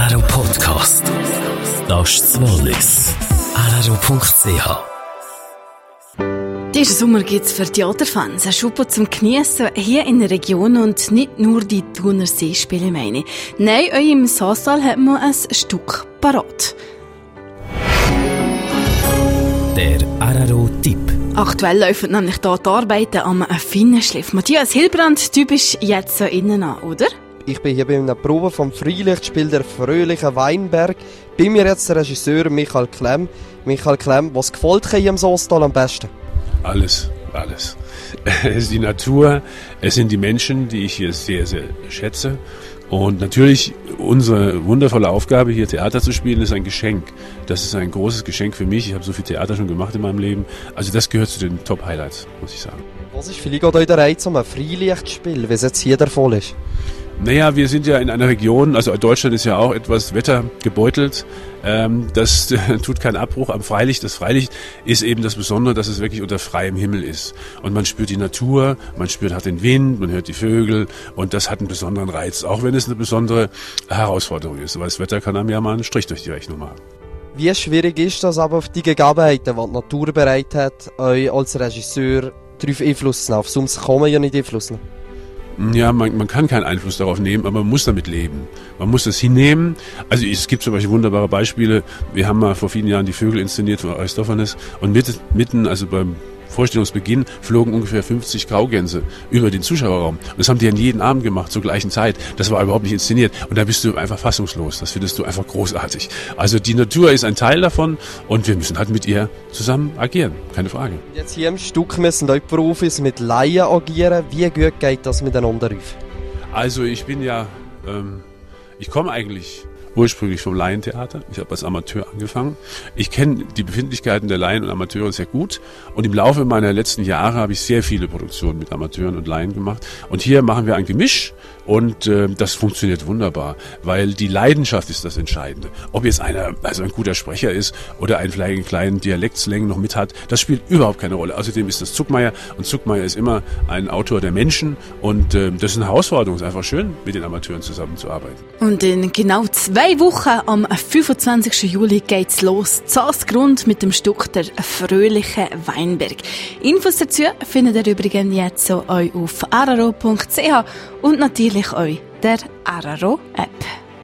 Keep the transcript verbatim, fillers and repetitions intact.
R R O Podcast. Das ist das Wallis. R R O Punkt C H. Diesen Sommer gibt es für Theaterfans einen Schub zum Geniessen hier in der Region und nicht nur die Thuner Seespiele, meine ich. Nein, euch im Saal hat man ein Stück parat. Der R R O-Tipp. Aktuell laufen nämlich hier die Arbeiten am Finnenschliff. Matthias Hilbrand, du bist jetzt so innen an, oder? Ich bin hier bei einer Probe vom Freilichtspiel «Der fröhliche Weinberg». Bei mir jetzt der Regisseur Michael Klemm. Michael Klemm, was gefällt dir hier im Soestal am besten? Alles, alles. Es ist die Natur, es sind die Menschen, die ich hier sehr, sehr schätze. Und natürlich, unsere wundervolle Aufgabe, hier Theater zu spielen, ist ein Geschenk. Das ist ein großes Geschenk für mich. Ich habe so viel Theater schon gemacht in meinem Leben. Also das gehört zu den Top-Highlights, muss ich sagen. Was ist vielleicht auch der Reiz um ein Freilichtspiel, wie es jetzt hier der Fall ist? Naja, wir sind ja in einer Region, also Deutschland ist ja auch etwas wettergebeutelt. Ähm, das äh, tut keinen Abbruch am Freilicht. Das Freilicht ist eben das Besondere, dass es wirklich unter freiem Himmel ist. Und man spürt die Natur, man spürt halt den Wind, man hört die Vögel und das hat einen besonderen Reiz, auch wenn es eine besondere Herausforderung ist. Weil das Wetter kann einem ja mal einen Strich durch die Rechnung machen. Wie schwierig ist das aber auf die Gegebenheiten, die die Natur bereit hat, euch als Regisseur darauf Einfluss zu nehmen? Auf sonst kann man ja nicht Einfluss nehmen. Ja, man, man kann keinen Einfluss darauf nehmen, aber man muss damit leben. Man muss das hinnehmen. Also es gibt zum Beispiel wunderbare Beispiele. Wir haben mal vor vielen Jahren die Vögel inszeniert von Aristophanes und mitten, mitten also beim Vorstellungsbeginn flogen ungefähr fünfzig Graugänse über den Zuschauerraum. Und das haben die an jeden Abend gemacht, zur gleichen Zeit. Das war überhaupt nicht inszeniert. Und da bist du einfach fassungslos. Das findest du einfach großartig. Also die Natur ist ein Teil davon und wir müssen halt mit ihr zusammen agieren. Keine Frage. Jetzt hier im Stück müssen euch Profis mit Laien agieren. Wie gut geht das miteinander auf? Also ich bin ja, ähm, ich komme eigentlich ursprünglich vom Laientheater. Ich habe als Amateur angefangen. Ich kenne die Befindlichkeiten der Laien und Amateure sehr gut. Und im Laufe meiner letzten Jahre habe ich sehr viele Produktionen mit Amateuren und Laien gemacht. Und hier machen wir ein Gemisch. Und äh, das funktioniert wunderbar, weil die Leidenschaft ist das Entscheidende. Ob jetzt einer also ein guter Sprecher ist oder einen vielleicht einen kleinen Dialektslang noch mit hat, das spielt überhaupt keine Rolle. Außerdem ist das Zuckmeier und Zuckmeier ist immer ein Autor der Menschen und äh, das ist eine Herausforderung. Es ist einfach schön, mit den Amateuren zusammenzuarbeiten. Und in genau zwei Wochen, am fünfundzwanzigsten Juli, geht's los. Zasgrund mit dem Stück «Der fröhliche Weinberg». Infos dazu findet ihr übrigens jetzt so auf R R O Punkt C H und natürlich euch der R R O App.